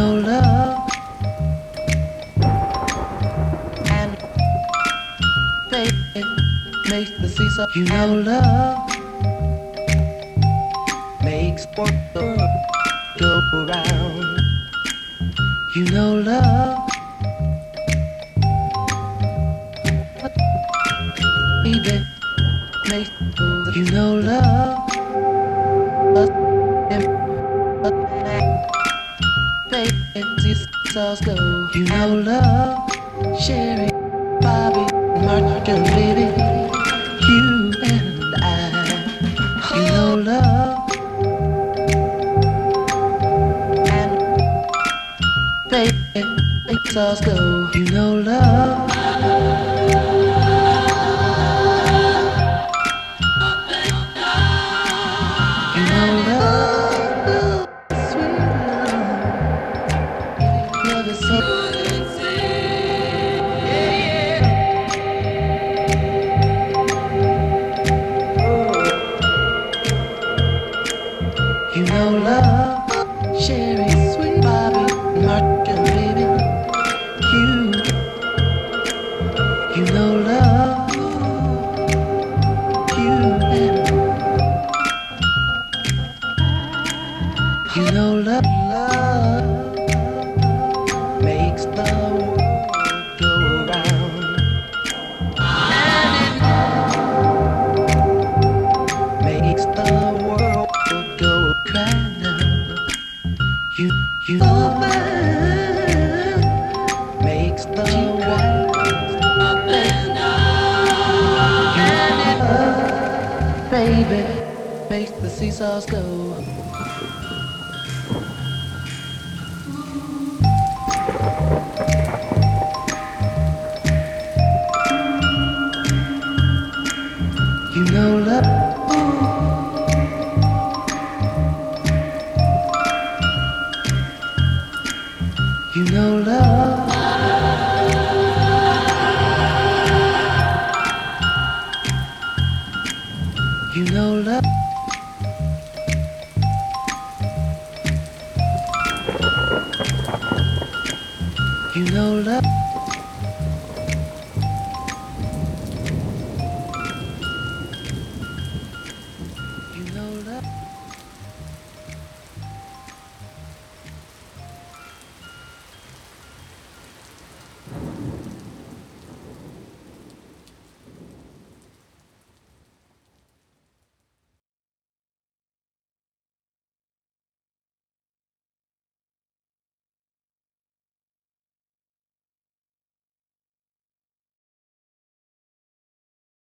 know love and faith makes the seesaw. You know love makes the world go round. You know love, baby, makes the. You know love, faith seesaws go. You know love, Sherry, Bobby, Mark and Baby, you and I. You know love and faith makes us go. You know love. You know love, sweet love. Love is so. You know love, Sherry, sweet Bobby, Mark and Baby, you know love, you know love, love makes the world go round, makes the world go cry now. You know man makes the world up and down. Baby makes the seesaws go. You know love. You know love. You know love. You know love.